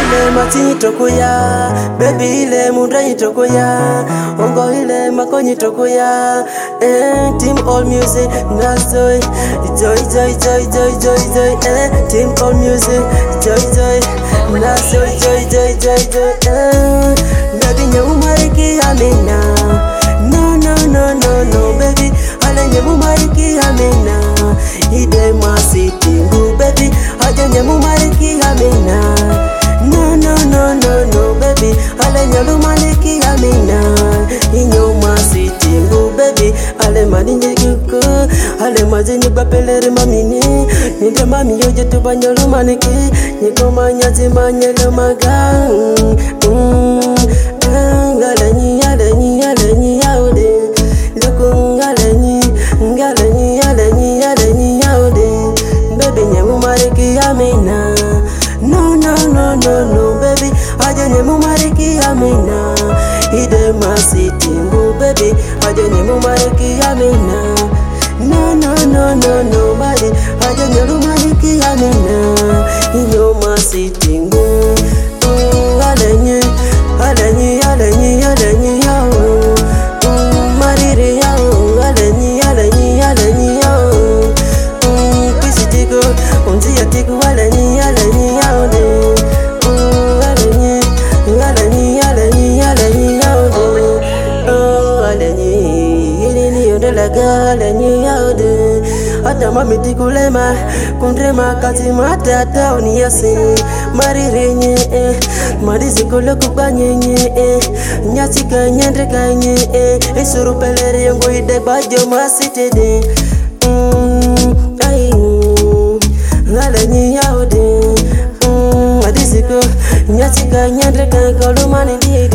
ile mati tokoya, baby ile munda tokoya, ongo ile makonyi tokoya. Team All Music, nasoy, joy, joy, joy, joy, joy, joy. Team All Music, joy, joy, nasoy, joy, joy, joy, joy. Baby nyamumariki amina, no, no, no, no, no, baby. Ale nyamumariki amina, ide masitingu, baby. Ale nyamumariki amina, no, no, no, no, no, baby. Ale nyamumariki amina, inyo masitingu, baby. Ale madinje kuku, ale mazini bapeleri mamini. Ninde mami yoje tubanyolu maniki, nikoma nyati manyelu magang. Galenyi, galenyi, galenyi, yaude. Luku galenyi, galenyi, galenyi, galenyi, yaude. Baby nyemu mariki amina, no, no, no, no, no, baby. Aje nyemu mariki amina, ide masitingu, baby. Aje nyemu mariki amina, no, no, no, no, no, baby. Aje nyemu mariki amina, inyo masitingu. Galenyi, galenyi, galenyi, galenyi, yao. Mariri yao, galenyi, galenyi, galenyi, yao. Pisi tiku, unzi ya tiku, galenyi, galenyi, yao de. Galenyi, galenyi, galenyi, galenyi, yao de. Galenyi, ilini yondelaga, galenyi, yao de. Adama mitikulema, kundrema kati matata uniyasi. Marirenye, marizikolo kubanyenye, nyachika nyendrekanye, isuru peleri yongo ide bajo masitede. Galenyi yaude, mariziko, nyachika nyendrekanye kolumani di.